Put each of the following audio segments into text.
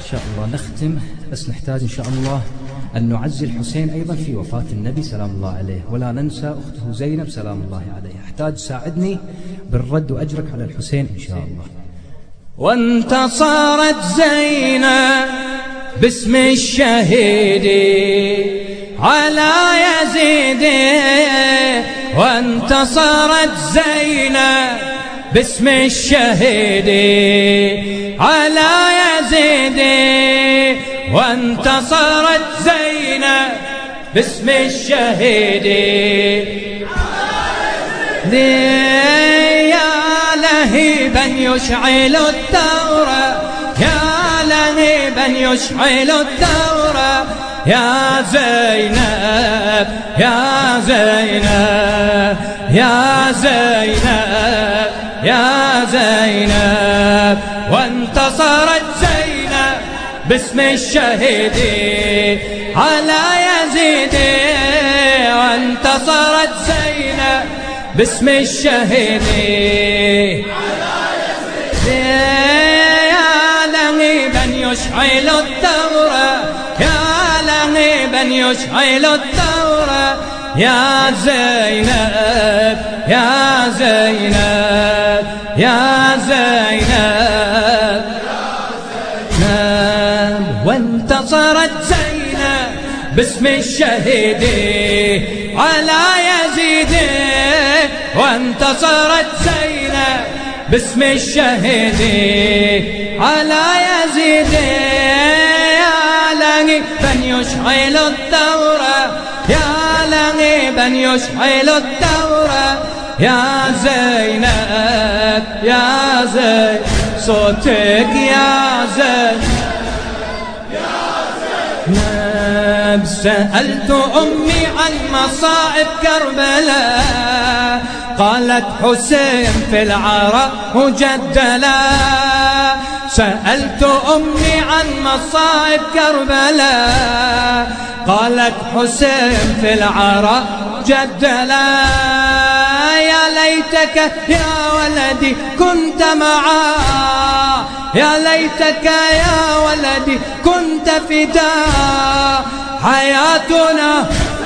شاء الله نختم، بس نحتاج إن شاء الله أن نعزي الحسين أيضا في وفاة النبي سلام الله عليه، ولا ننسى أخته زينب سلام الله عليها. أحتاج ساعدني بالرد وأجرك على الحسين إن شاء الله. وانتصرت زينب باسم الشهيد على يزيد، وانتصرت زينب باسم الشهيد على يزيد، وانتصرت زينب باسم الشهيد يا لهيبا يشعل الثورة، يا لهيبا يشعل الثورة، يا زينب يا زينب يا زينب يا زينب، وانتصرت زينب باسم الشهيد على يزيد، وانتصرت زينب باسم الشهيد يا لهيبا يشعل الثورة، يا لهيبا يشعل الثورة، يا زينب يا زينب يا زينب، وانتصرت زينب باسم الشهيد على يزيد، وانتصرت زينب باسم الشهيد على يزيد، يا لهيبا يشعل الثورة، يا لهيبا يشعل الثورة، يا زينب يا زينب صوتك يا زينب. سألت أمي عن مصائب كربلاء، قالت حسين في العراء مجدلا. سألت أمي عن مصائب كربلاء، قالت حسين في العراء مجدلا. يا ليتك يا ولدي كنت معاه، يا ليتك يا ولدي كنت فداء، حياتنا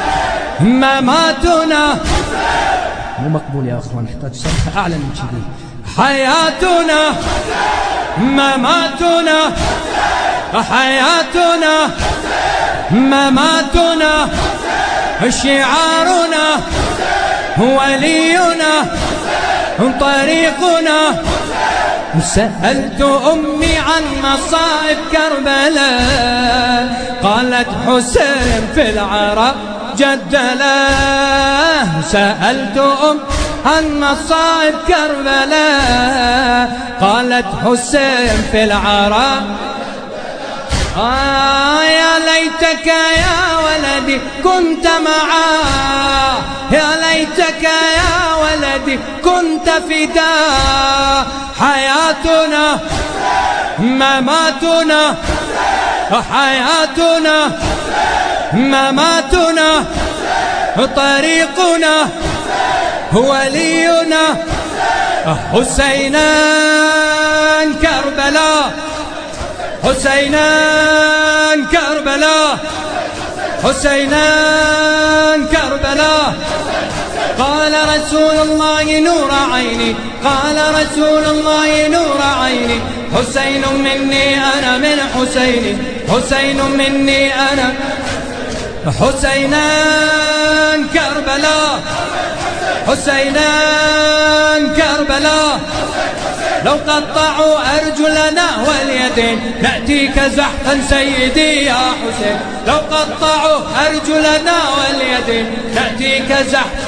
مماتنا. مو مقبول يا أخوان، نحتاج صرخة أعلى من كذي. حياتنا مماتنا، حياتنا مماتنا، شعارنا ولينا طريقنا. سألت أمي عن مصائب كربلاء، قالت حسين في العراء جدلا. سألت أم عن مصائب كربلاء، قالت حسين في العراء يا ليتك يا ولدي كنت معاه، يا ليتك يا ولدي كنت فداء، حياتنا مماتنا، حياتنا مماتنا، طريقنا ولينا. حسينا كربلاء، حسينا كربلاء، حسينا كربلاء. قال رسول الله نور عيني، قال رسول الله نور عيني، حسين مني أنا من حسين، حسين مني أنا. حسينا كربلاء، حسينا كربلاء. لو قطعوا أرجلنا واليدين نأتيك زحفا سيدي يا حسين، لو قطعوا أرجلنا واليدين نأتيك زحفا.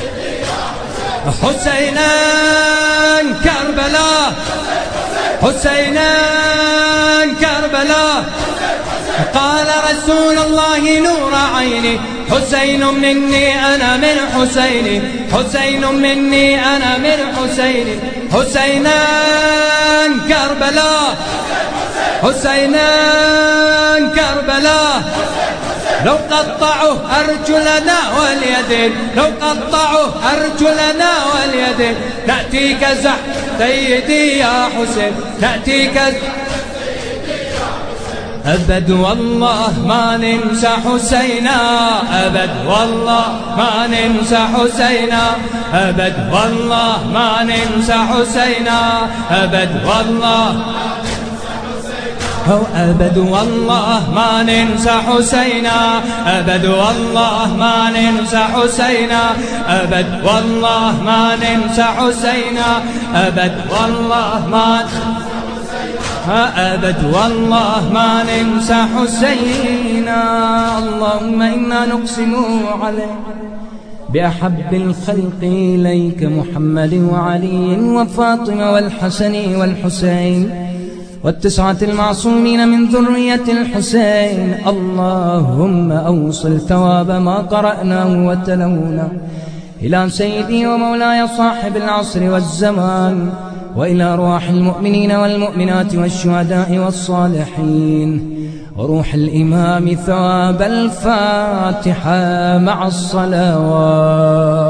حسينا كربلاء، حسينا كربلاء. قال رسول الله نور عيني، حسين مني أنا من حسين، حسين مني أنا من حسين. حسينا كربلاء، حسينا كربلاء. لو قطعوا أرجلنا واليدين، لو قطعوا أرجلنا واليدين نأتيك زحف سيدي يا حسين، نأتيك أبد والله ما ننسى حسينا، أبد والله ما ننسى حسينا، أبد والله ما ننسى حسينا، أبد والله أبد والله ما ننسى حسينا، أبد والله ما ننسى حسينا، أبد والله ما ننسى حسينا، أبد والله ما أبد والله ما ننسى حسينا. اللهم إنا نقسم عليك بأحب الخلق إليك محمد وعلي وفاطمة والحسن والحسين والتسعة المعصومين من ذرية الحسين. اللهم أوصل ثواب ما قرأناه وتلوناه إلى سيدي ومولاي صاحب العصر والزمان، وإلى أرواح المؤمنين والمؤمنات والشهداء والصالحين، وروح الإمام ثواب الفاتحة مع الصلوات.